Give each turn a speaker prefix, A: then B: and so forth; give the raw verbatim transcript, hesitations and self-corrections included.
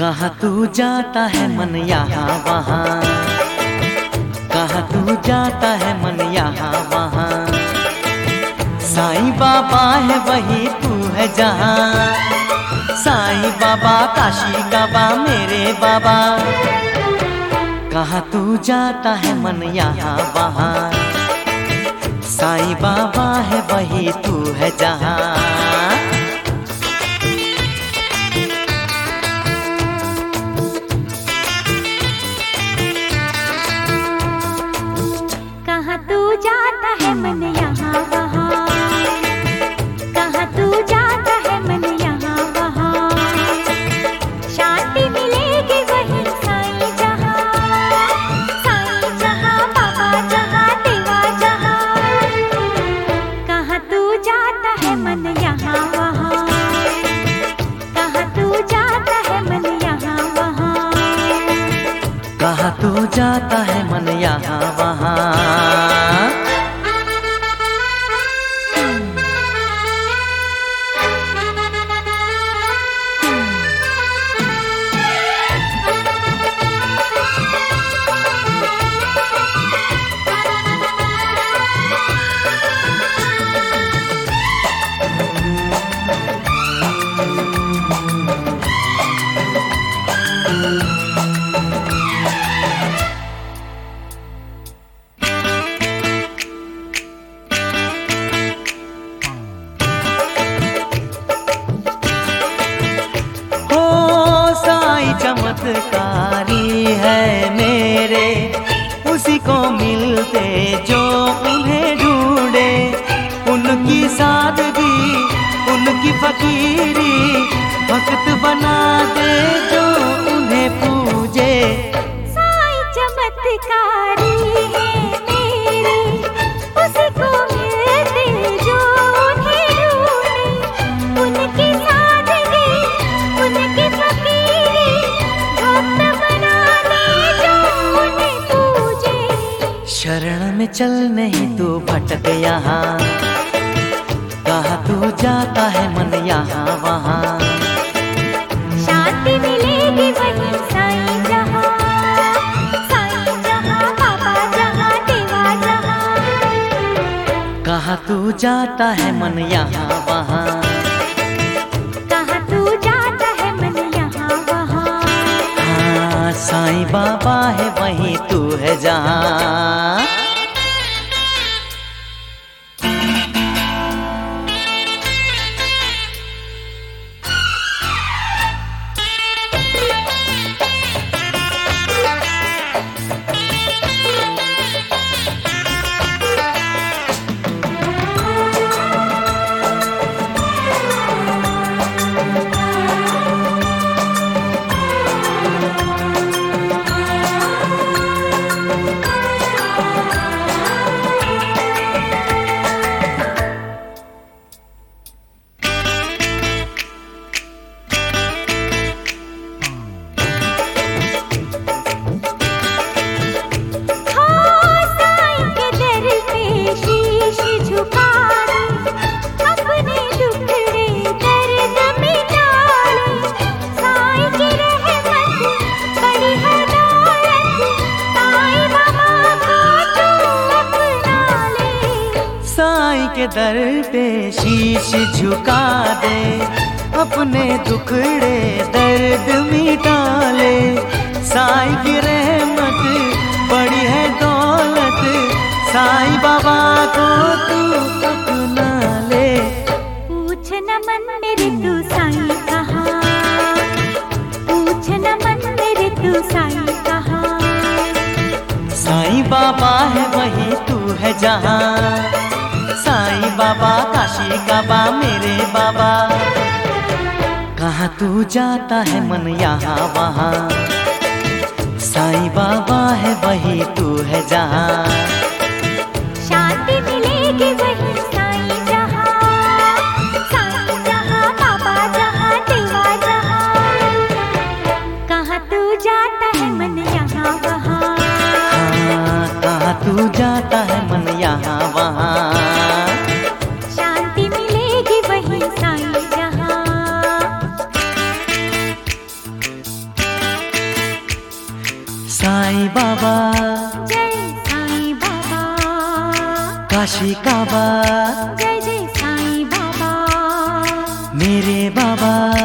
A: कहाँ तू जाता है मन यहाँ वहाँ, कहाँ तू जाता है मन यहाँ वहाँ। साईं बाबा है वही तू है जहाँ, साईं बाबा काशी काबा मेरे बाबा। कहाँ तू जाता है मन यहाँ वहाँ, साईं बाबा है वही तू है जहाँ।
B: कहाँ तू जाता है मन यहाँ वहाँ, कहाँ तू जाता है मन यहाँ वहाँ। शांति मिलेगी वही साईं जहाँ, साईं जहाँ बाबा जहाँ देवा जहाँ। कहाँ तू जाता है मन यहाँ वहाँ, कहाँ तू जाता है मन यहाँ वहाँ।
A: कहाँ तू जाता है मन यहाँ वहाँ। चमत्कारी है मेरे, उसी को मिलते जो उन्हें ढूंढे। उनकी सादगी उनकी फकीरी भक्त बना दे जो उन्हें पूजे।
B: साईं चमत्कारी है मेरे, उसी को मिलते जो उन्हें ढूंढे। उनकी सादगी उनकी फकीरी
A: शरण में चल नहीं तू भटक यहाँ, कहाँ तू जाता है मन यहाँ वहाँ।
B: शांति मिलेगी वही साईं जहाँ, साईं जहाँ बाबा जहाँ देवा जहाँ।
A: कहाँ तू जाता है मन यहाँ वहाँ,
B: कहाँ तू जाता है मन यहाँ वहाँ।
A: हाँ साईं बाबा है वही तू है जहाँ। साईं के दर पे शीश झुका दे, अपने दुखड़े दर्द मिटा ले। साईं की रहमत बड़ी है दौलत, साईं बाबा को तू अपना ले।
B: पूछ न मन मेरे तू साईं कहाँ, पूछ न मन मेरे तू साईं कहाँ।
A: साईं बाबा है वही तू है जहाँ, साईं बाबा काशी काबा मेरे बाबा। कहाँ तू जाता है मन यहाँ वहाँ, साईं बाबा है वही तू है जहाँ।
B: शांति मिलेगी वही साईं जहाँ, साईं जहाँ बाबा जहाँ देवा जहाँ। कहाँ तू जाता है मन यहाँ वहाँ,
A: हाँ कहाँ तू जाता है मन यहाँ वहाँ।
B: शांति मिलेगी वही साईं जहाँ।
A: काशी काबा
B: जय जय साईं बाबा,
A: मेरे बाबा।